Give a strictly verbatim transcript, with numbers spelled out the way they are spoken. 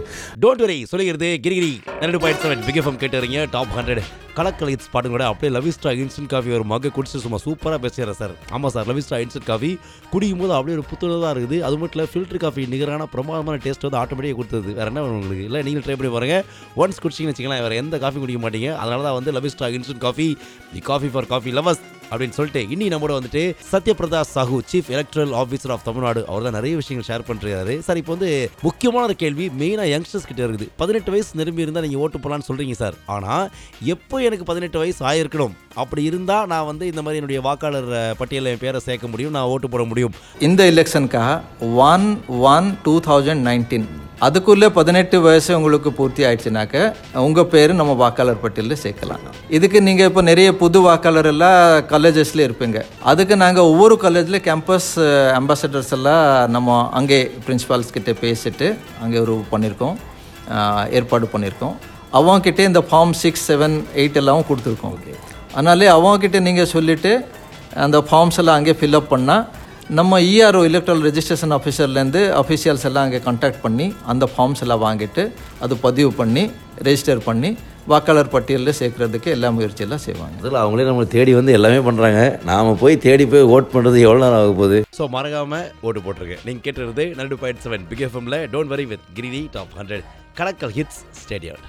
Don't worry சொல்லுகிறது கிரிகிரி ரெண்டு பாயிண்ட் செவன் பிக் எஃப்எம் கேட்டுறீங்க. டாப் ஹண்ட்ரட் கலக்கல் ஹிட்ஸ் பாட்டுங்களோட அப்படியே லவிஸ்டா இன்ஸ்டன்ட் காஃபி ஒரு மக குடிச்சு சும்மா சூப்பராக பேசுகிறேன் சார். ஆமாம் சார், லவிஸ்டா இன்ஸ்டன்ட் காஃபி குடிக்கும் போது அப்படியே ஒரு புத்துணர்வாக இருக்குது. அது மட்டும் இல்லை ஃபில்டர் காஃபி நிகரான பிரமாதமான டேஸ்ட் வந்து ஆட்டோமேட்டிக்காக கொடுத்தது. வேறு என்ன உங்களுக்கு இல்லை, நீங்கள் ட்ரை பண்ணி பாருங்க. ஒன்ஸ் குடிச்சிங்கன்னு வச்சிக்கலாம் வேறு எந்த காஃபி குடிக்க மாட்டீங்க. அதனால தான் வந்து Levista instant coffee the coffee for coffee lovers அப்படின்னு சொல்லிட்டு இன்னி நம்மளோட வந்துட்டு Satyabrata Sahoo chief electoral officer of Tamil Nadu அவர் தான் நிறைய விஷயங்கள் ஷேர் பண்ணுறாரு. சார் இப்போ வந்து முக்கியமான ஒரு கேள்வி மெயினாக யங்ஸ்டர்ஸ் கிட்ட இருக்குது. பதினெட்டு வயசு நிரம்பி இருந்தால் நீங்கள் ஓட்டு போகலான்னு சொல்கிறீங்க சார். ஆனால் எப்போ எனக்கு பதினெட்டு வயசு ஆயிருக்கணும், அப்படி இருந்தால் நான் வந்து இந்த மாதிரி என்னுடைய வாக்காளர் பட்டியலில் என் பேரை சேர்க்க முடியும், நான் ஓட்டு போட முடியும். இந்த எலெக்ஷனுக்காக one one two thousand nineteen அதுக்குள்ளே பதினெட்டு வயசு உங்களுக்கு பூர்த்தி ஆயிடுச்சுனாக்க உங்கள் பேர் நம்ம வாக்காளர் பட்டியலில் சேர்க்கலாம். இதுக்கு நீங்கள் இப்போ நிறைய புது வாக்காளர் எல்லாம் காலேஜஸில் இருப்பீங்க. அதுக்கு நாங்கள் ஒவ்வொரு காலேஜில் கேம்பஸ் அம்பாசடர்ஸ் எல்லாம் நம்ம அங்கே பிரின்சிபால்ஸ் கிட்டே பேசிட்டு அங்கே ஒரு பண்ணியிருக்கோம், ஏற்பாடு பண்ணியிருக்கோம். அவங்கக்கிட்டே இந்த ஃபார்ம் சிக்ஸ் செவன் எயிட் எல்லாம் கொடுத்துருக்கோம். ஓகே, அதனாலே அவங்கக்கிட்ட நீங்கள் சொல்லிவிட்டு அந்த ஃபார்ம்ஸ் எல்லாம் அங்கே ஃபில்அப் பண்ணால் நம்ம இஆர்ஓ எலக்ட்ரல் ரெஜிஸ்ட்ரேஷன் ஆஃபீஸர்லேருந்து அஃபீஷியல்ஸ் எல்லாம் அங்கே கான்டாக்ட் பண்ணி அந்த ஃபார்ம்ஸ் எல்லாம் வாங்கிட்டு அது பதிவு பண்ணி ரெஜிஸ்டர் பண்ணி வாக்காளர் பட்டியலில் சேர்க்கறதுக்கு எல்லா முயற்சியெல்லாம் செய்வாங்க. அதில் அவங்களே நம்மளை தேடி வந்து எல்லாமே பண்ணுறாங்க. நாம் போய் தேடி போய் ஓட் பண்ணுறது எவ்வளோ நேரம் ஆக போகுது. ஸோ மறக்காமல் ஓட்டு போட்டிருக்கேன். நீங்கள் கேட்டுறது நண்டு பாயிண்ட் செவன் பிக் எஃப்எம்ல டோன்ட் வரி வித் கிரிடி டாப் ஹண்ட்ரட் கலக்கல் ஹிட்ஸ் ஸ்டேடியம்.